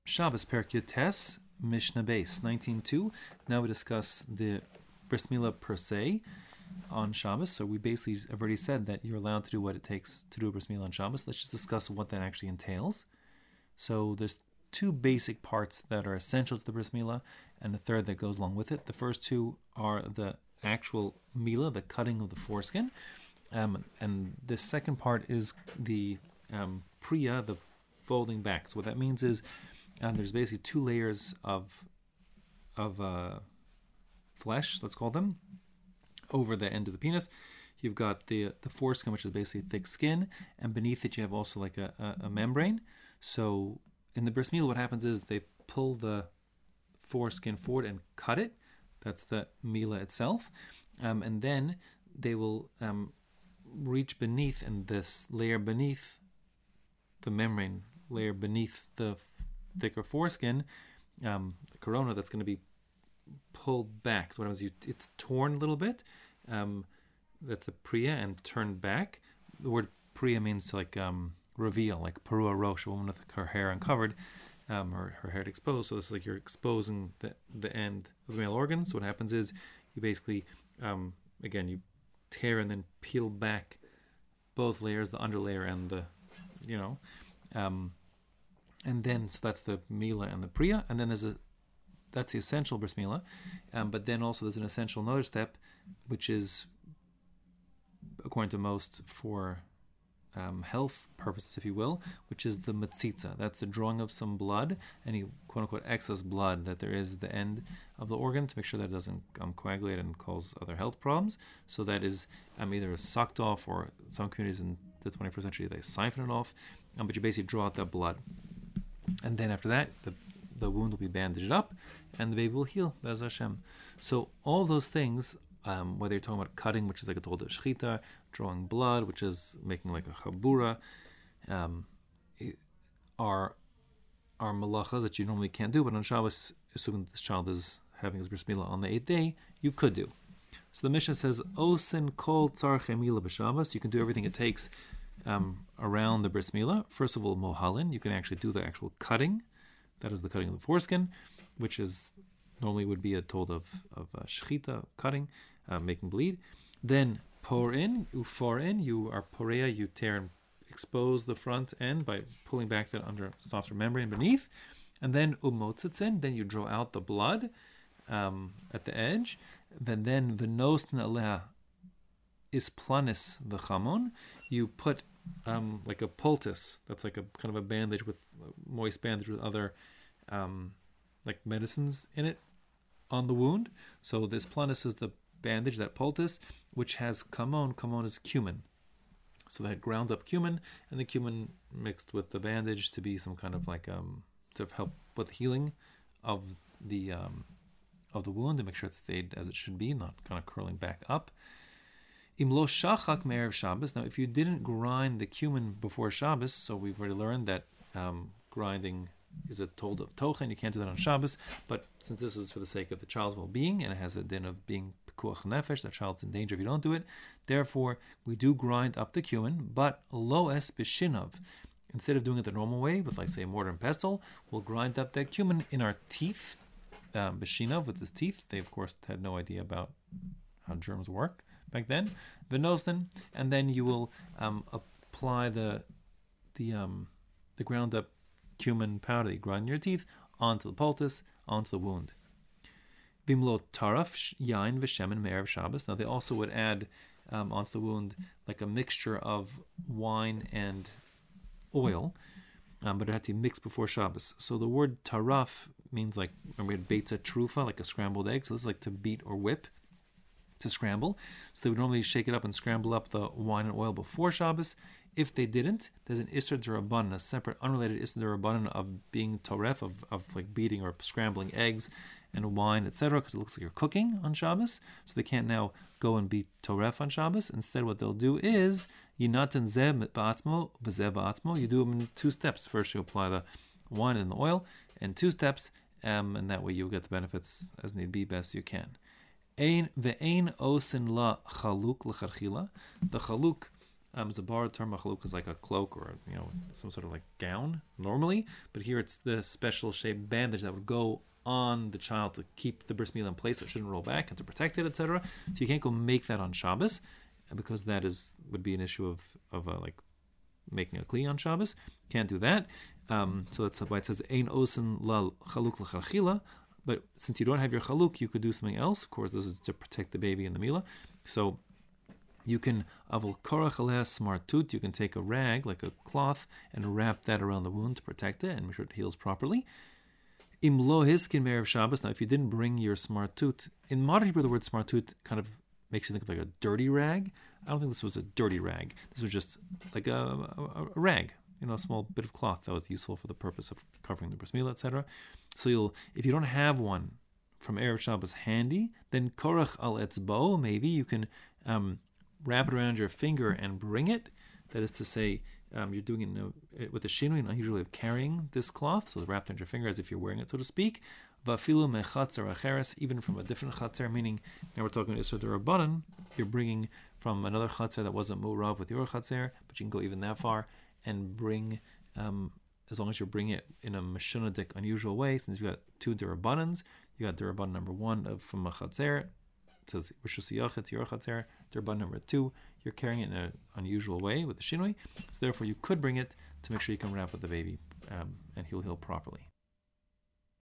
Shabbos Perek Yutes, Mishnah Base, 19.2. Now we discuss the bris milah per se on Shabbos. So we basically have already said that you're allowed to do what it takes to do a bris milah on Shabbos. Let's just discuss what that actually entails. So there's two basic parts that are essential to the bris milah, and the third that goes along with it. The first two are the actual milah, the cutting of the foreskin, and the second part is the priya, the folding back. So what that means is there's basically two layers of flesh, let's call them, over the end of the penis. You've got the foreskin, which is basically thick skin, and beneath it you have also like a membrane. So in the bris milah, what happens is they pull the foreskin forward and cut it. That's the milah itself. And then they will reach beneath, and this layer beneath the membrane, layer beneath the thicker foreskin, the corona, that's going to be pulled back. So what happens, it's torn a little bit. That's the priya, and turned back. The word priya means like reveal, like parua rosh, a woman with her hair uncovered, or her hair exposed. So this is like you're exposing the end of the male organ. So what happens is you basically, again, you tear and then peel back both layers, the underlayer and the, and then, so that's the milah and the priya. And then that's the essential bris milah. But then also there's an essential another step, which is, according to most, for health purposes, if you will, which is the metzitza. That's the drawing of some blood, any quote-unquote excess blood that there is at the end of the organ, to make sure that it doesn't coagulate and cause other health problems. So that is either sucked off, or some communities in the 21st century, they siphon it off, but you basically draw out that blood. And then after that, the wound will be bandaged up, and the baby will heal, Be'ez Hashem. So all those things, whether you're talking about cutting, which is like a told of shechita, drawing blood, which is making like a chabura, are malachas that you normally can't do, but on Shabbos, assuming this child is having his bris milah on the 8th day, you could do. So the Mishnah says, Osin kol tzarchei milah b'Shabbos. You can do everything it takes around the bris milah. First of all, mohalin, you can actually do the actual cutting. That is the cutting of the foreskin, which is normally would be a told of shechita, cutting, making bleed. Then porin, uforin, you are porea, you tear and expose the front end by pulling back that under softer membrane beneath. And then umotzitzin, then you draw out the blood at the edge. Then venosn aleha isplanis v'chamon, you put like a poultice, that's like a kind of a bandage with moist bandage with other like medicines in it on the wound. So this planis is the bandage, that poultice, which has kamon. Kamon is cumin. So they had ground up cumin, and the cumin mixed with the bandage to be some kind of like to help with the healing of the wound, and make sure it stayed as it should be, not kind of curling back up. Imlo shachak me'erev Shabbos. Now, if you didn't grind the cumin before Shabbos, so we've already learned that grinding is a told of tochen. You can't do that on Shabbos, but since this is for the sake of the child's well-being, and it has a din of being pekuach nefesh, the child's in danger if you don't do it, therefore we do grind up the cumin, but lo es b'shinov. Instead of doing it the normal way, with like say mortar and pestle, we'll grind up that cumin in our teeth, b'shinov, with his teeth. They of course had no idea about how germs work back then. Venosin, and then you will apply the ground up cumin powder that you grind in your teeth onto the poultice, onto the wound. Vimlo taraf yain v'shemen me'erev Shabbos. Now they also would add onto the wound like a mixture of wine and oil, but it had to be mixed before Shabbos. So the word taraf means like, remember we had beitza trufa, like a scrambled egg. So this is like to beat or whip, to scramble. So they would normally shake it up and scramble up the wine and oil before Shabbos. If they didn't, there's an Isser D'Rabbanan, a separate, unrelated Isser D'Rabbanan of being toref, of like beating or scrambling eggs and wine, etc., because it looks like you're cooking on Shabbos. So they can't now go and be toref on Shabbos. Instead, what they'll do is, yinaten zeh ba'atzmo v'zeh ba'atzmo. You do them in two steps. First, you apply the wine and the oil, and 2 steps, and that way you'll get the benefits as need be, best you can. Ve'ein osin la chaluk l'charchila. The chaluk Zabar term machluk is like a cloak or some sort of like gown normally, but here it's the special shaped bandage that would go on the child to keep the bris milah in place, so it shouldn't roll back and to protect it, etc. So you can't go make that on Shabbos, because that would be an issue of like making a kli on Shabbos. Can't do that. So that's why it says ein osin la chaluk l'charchila. But since you don't have your chaluk, you could do something else. Of course, this is to protect the baby in the milah. So you can avol korach aleh smartut. You can take a rag like a cloth and wrap that around the wound to protect it and make sure it heals properly. Im lo hiskin me'erev Shabbos. Now, if you didn't bring your smartut, in modern Hebrew, the word smartut kind of makes you think of like a dirty rag. I don't think this was a dirty rag. This was just like a rag, a small bit of cloth that was useful for the purpose of covering the bris milah, etc. So if you don't have one from Erev Shabbos handy, then korach al etzbo, maybe you can wrap it around your finger and bring it. That is to say, you're doing it with a shinui, not usually of carrying this cloth, so it's wrapped around your finger as if you're wearing it, so to speak. Vafilu mechatzer acheres, even from a different chatzer, meaning now we're talking Isur D'Rabbanan, you're bringing from another chatzer that wasn't mu'rav with your chatzer, but you can go even that far and bring, as long as you bring it in a mashunadik, unusual way, since you got two D'Rabbanans, you got D'Rabban number 1 from a chatzer, it says Rishus Yachid to your chatzer, D'Rabban number 2, you're carrying it in an unusual way with the shinui, so therefore you could bring it to make sure you can wrap with the baby and he'll heal properly.